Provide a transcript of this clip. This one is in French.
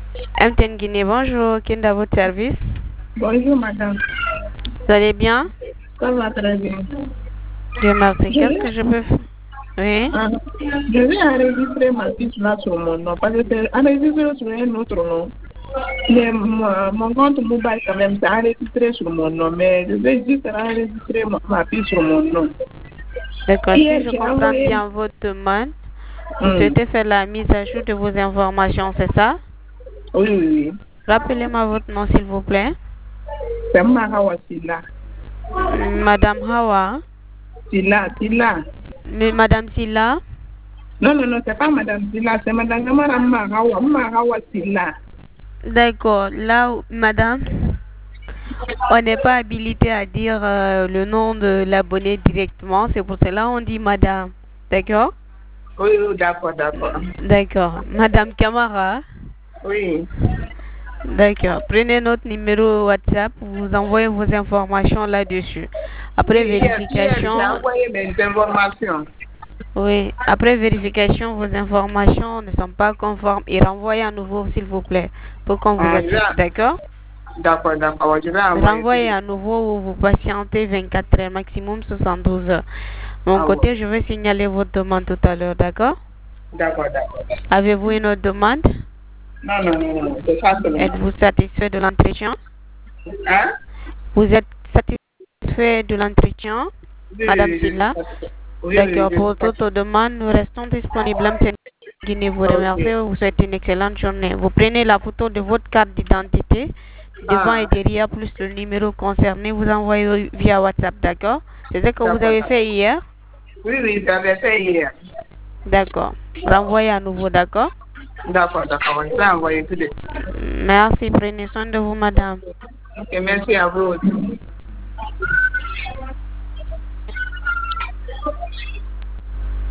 MTN Guinée, bonjour. Qui est à votre service? Bonjour, madame. Vous allez bien? Ça va très bien. Dieu merci. Qu'est-ce que je peux faire? Oui. Je vais enregistrer ma fiche là sur mon nom. Parce que c'est enregistré sur un autre nom. Mais mon compte mobile, quand même, c'est enregistré sur mon nom. Mais je vais juste enregistrer ma fiche sur mon nom. D'accord. Si je comprends bien votre demande, vous souhaitez faire la mise à jour de vos informations, c'est ça? Oui, oui, oui. Rappelez-moi votre nom, s'il vous plaît. C'est Mahawa Silla. Madame Hawa. Silla. Mais Madame Silla? Non, c'est pas Madame Silla, c'est Madame Mahawa Silla. D'accord. Là, madame, on n'est pas habilité à dire le nom de l'abonné directement. C'est pour cela qu'on dit madame. D'accord? Oui, d'accord. D'accord. Madame Camara? Oui. D'accord. Prenez notre numéro WhatsApp, vous envoyez vos informations là-dessus. Après vérification. J'ai envoyé mes informations. Oui. Après vérification, vos informations ne sont pas conformes et renvoyez à nouveau, s'il vous plaît, pour qu'on vous accepte. D'accord? D'accord. Je vais envoyer. Renvoyez à nouveau ou vous patientez 24 heures, maximum 72 heures. De mon côté, je vais signaler votre demande tout à l'heure. D'accord? D'accord. Avez-vous une autre demande? Non, c'est ça seulement. Êtes-vous satisfait de l'entretien? Hein? Vous êtes satisfait de l'entretien, Madame Silla? D'accord. Pour toute demande, nous restons disponibles. MTN Guinée vous remercie. Vous souhaite une excellente journée. Vous prenez la photo de votre carte d'identité, devant et derrière, plus le numéro concerné. Vous envoyez via WhatsApp, d'accord? C'est ce que vous avez fait hier? Oui, j'avais fait hier. D'accord. Renvoyez à nouveau, d'accord? D'accord. Je vais envoyer tout de suite. Merci. Prenez soin de vous, madame. Ok, merci à vous aussi.